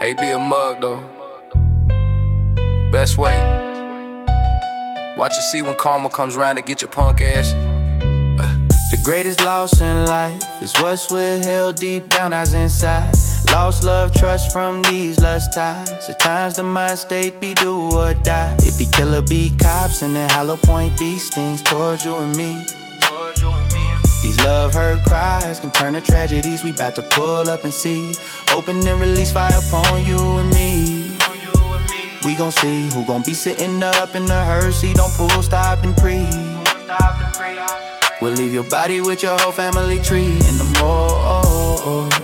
Hey, be a mug though. Best way. Watch and see when karma comes round to get your punk ass. The greatest loss in life is what's withheld deep down as inside. Lost love, trust from these lust ties. At times the mind state be do or die. It be killer, be cops, and then hollow point these things towards you and me. These love hurt cries can turn to tragedies. We bout to pull up and see. Open and release fire upon you and me. We gon' see who gon' be sitting up in the hearse seat. Don't pull, stop, and breathe. We'll leave your body with your whole family tree. In the morgue,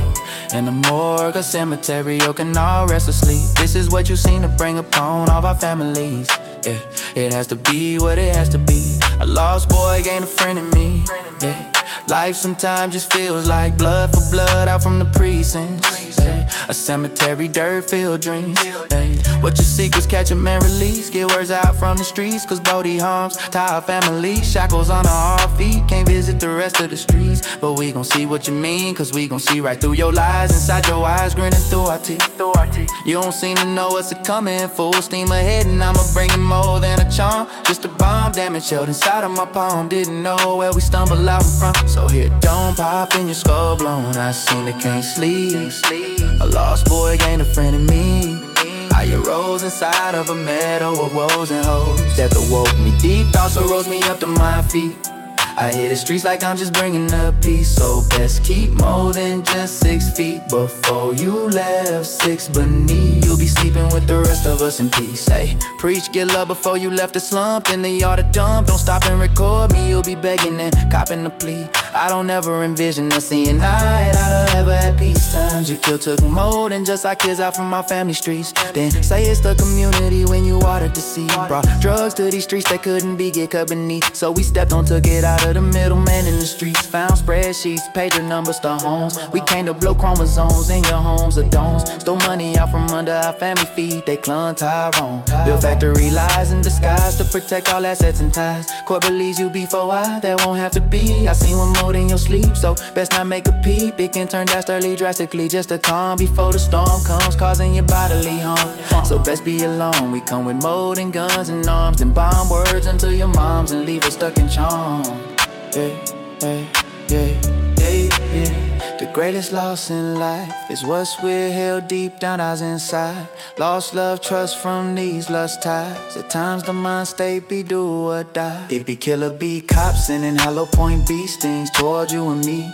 in the morgue, a cemetery, you can all rest asleep. This is what you seen to bring upon all our families. Yeah, it has to be what it has to be. A lost boy gained a friend in me. Yeah, life sometimes just feels like blood for blood out from the precincts. Yeah, a cemetery, dirt-filled dreams. Yeah, what you seek was catch 'em and release. Get words out from the streets, cause Bodie harms tie our family. Shackles on our feet, can't visit the rest of the streets. But we gon' see what you mean, cause we gon' see right through your lies. Inside your eyes, grinning through our teeth. You don't seem to know what's a-coming. Full steam ahead and I'ma bring it more than a charm. Just a bomb damage held inside of my palm. Didn't know where we stumbled out from. So here, don't pop in your skull blown. I seen it, can't sleep. A lost boy gained a friend in me. I arose inside of a meadow of woes and hoes. Death awoke me deep, thoughts rose me up to my feet. I hit the streets like I'm just bringing up peace. So best keep more than just 6 feet. Before you left 6 beneath, you'll be sleeping with the rest of us in peace. Hey, preach, get love before you left the slump. In the yard of dump, don't stop and record me. You'll be begging and copping the plea. I don't ever envision us seeing eye to ever at peace times. Your kill took more than just our kids out from our family streets. Then say it's the community when you watered the seed. Brought drugs to these streets that couldn't be get cut beneath. So we stepped on, took it out of the middleman in the streets. Found spreadsheets, pager numbers, the homes. We came to blow chromosomes in your homes or domes. Stole money out from under our family feet. They clung Tyrone. Built factory lies in disguise to protect all assets and ties. Court believes you before that won't have to be. I seen one more in your sleep, so best not make a peep. It can turn dastardly drastically just to calm before the storm comes, causing your bodily harm. So best be alone. We come with more than guns and arms, and bomb words into your moms and leave her stuck in charm. Yeah, yeah, yeah, yeah, yeah. The greatest loss in life is what's withheld deep down as inside. Lost love, trust from these lust ties. At times the mind state be do or die. It be killer, be cops, and in hollow point be stings toward you and me.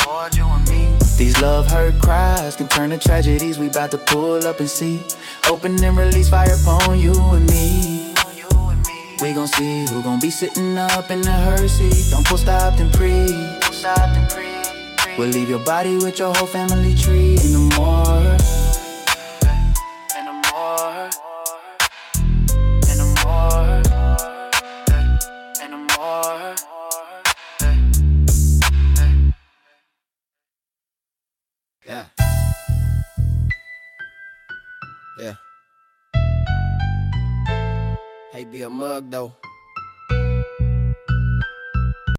These love hurt cries can turn to tragedies. We bout to pull up and see. Open and release fire upon you and me. We gon' see who gon' be sitting up in the hearse seat. Don't pull, stop, and breathe. We'll leave your body with your whole family tree. In the morgue, in the morgue, in the morgue, in the morgue. Yeah. Yeah. Hey, be a mug though.